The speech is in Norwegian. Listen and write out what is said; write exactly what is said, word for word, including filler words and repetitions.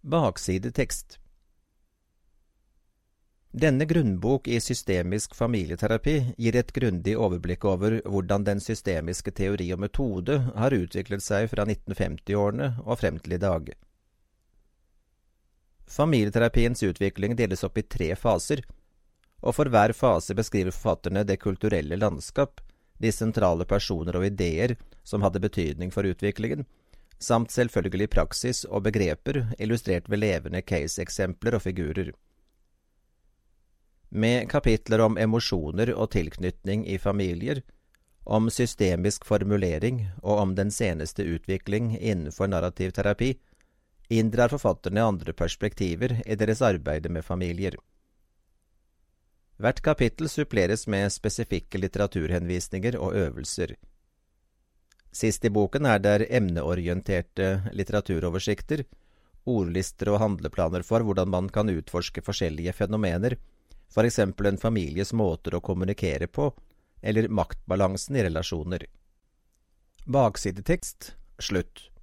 Baksidetekst. Denne grunnbok i systemisk familieterapi gir et grundig overblikk over hvordan den systemiske teori og metode har utviklet seg fra nitten femti-årene og frem til i dag. Familieterapiens utvikling deles opp i tre faser, og for hver fase beskriver forfatterne det kulturelle landskap, de sentrale personer og ideer som hadde betydning for utviklingen, samt selvfølgelig praksis og begreper illustrert ved levende case-eksempler og figurer. Med kapitler om emosjoner og tilknytning i familier, om systemisk formulering og om den seneste utvikling innenfor narrativ terapi, inndrar forfatterne andre perspektiver i deres arbeid med familier. Hvert kapittel suppleres med spesifikke litteraturhenvisninger og øvelser. Sist i boken er der emneorienterte litteraturoversikter, ordlister og handleplaner for hvordan man kan utforske forskjellige fenomener, for eksempel en families måter å kommunikere på, eller maktbalansen i relasjoner. Baksidetekst, slutt.